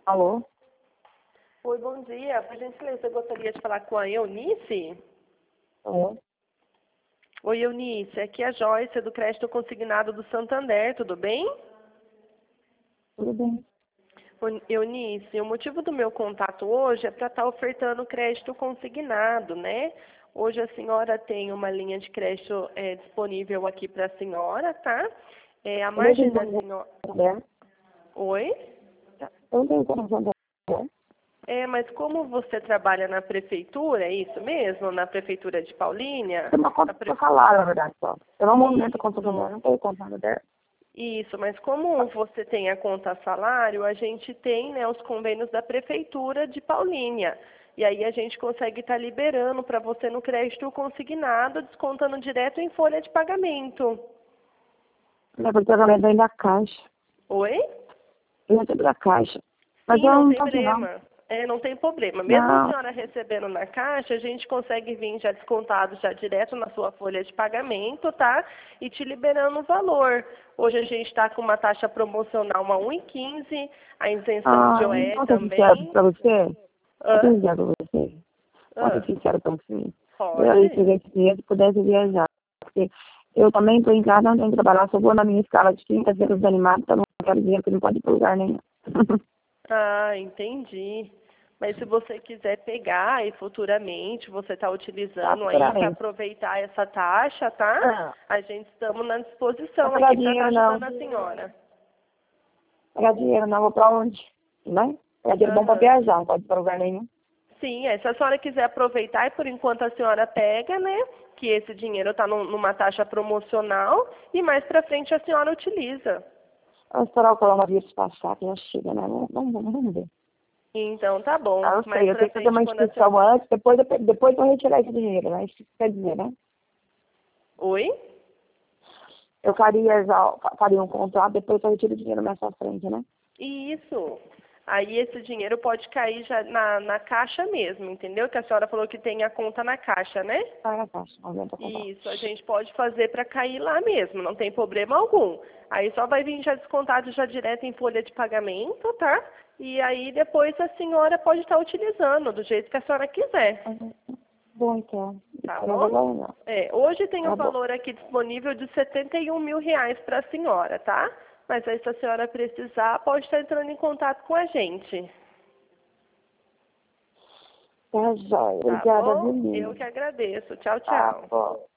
Alô? Oi, bom dia. Por gentileza, eu gostaria de falar com a Eunice. Alô? Oi, Eunice. Aqui é a Joyce, do Crédito Consignado do Santander. Tudo bem? Tudo bem? Eunice, o motivo do meu contato hoje é para estar ofertando crédito consignado, né? Hoje a senhora tem uma linha de crédito disponível aqui para a senhora, tá? A margem da senhora... Oi? Eu não tenho informação da Mas como você trabalha na prefeitura, é isso mesmo? Na prefeitura de Paulínia? Tem uma conta para falar, na verdade, só. Eu não movimento a conta do Isso. meu, não tenho conta dela. Isso, mas como você tem a conta salário, a gente tem, né, os convênios da prefeitura de Paulínia. E aí a gente consegue estar liberando para você no crédito consignado, descontando direto em folha de pagamento. Minha pagamento vem da Caixa. Oi? Eu tenho da Caixa. Mas Sim, eu não não tem posso, não. problema. Não tem problema. Mesmo a Não. senhora recebendo na caixa, a gente consegue vir já descontado já direto na sua folha de pagamento, tá? E te liberando o valor. Hoje a gente está com uma taxa promocional, uma 1,15, a isenção de OE Posso ser sincero também. para você? Posso ser Hã? sincero para você? Posso ser Hã? sincero para você? Eu Pode? queria esse dinheiro se pudesse viajar. Porque eu também estou em casa, não tenho que trabalhar, só vou na minha escala de quinta-feira desanimado, então não quero dinheiro que não pode ir para lugar nenhum. Ah, entendi. Mas se você quiser pegar e futuramente você está Tá, utilizando aí para futuramente. aproveitar essa taxa, tá? Ah, A gente estamos na não disposição pegar aqui para estar dinheiro não. ajudando a senhora. Pegar dinheiro não, vou pra onde? Né? Pegar dinheiro bom pra Aham. viajar, não pode ir pra lugar nenhum. Sim, se a senhora quiser aproveitar e por enquanto a senhora pega, né? Que esse dinheiro está numa taxa promocional e mais para frente a senhora utiliza. Vamos esperar o coronavírus passar, que já chega, né? Vamos ver. Então tá bom. Ah, eu Mais sei, eu para tenho que fazer frente uma quando a senhora... inscrição antes, depois eu vou retirar esse dinheiro, né? Isso quer dizer, né? Oi? Eu faria um contrato, depois eu retiro o dinheiro mais pra frente, né? Isso. Aí esse dinheiro pode cair já na caixa mesmo, entendeu? Que a senhora falou que tem a conta na caixa, né? Ah, tá, não adianta comprar. Isso, a gente pode fazer para cair lá mesmo, não tem problema algum. Aí só vai vir já descontado já direto em folha de pagamento, tá? E aí depois a senhora pode estar utilizando do jeito que a senhora quiser, Bom, então. tá Eu não vou bom? ganhar. Hoje tem um Tá bom. valor aqui disponível de R$ 71.000 para a senhora, tá? Mas aí se a senhora precisar, pode estar entrando em contato com a gente, Tá, joia. tá Obrigada, bom? Eu menina. que agradeço. Tchau, Tá, tchau. bom.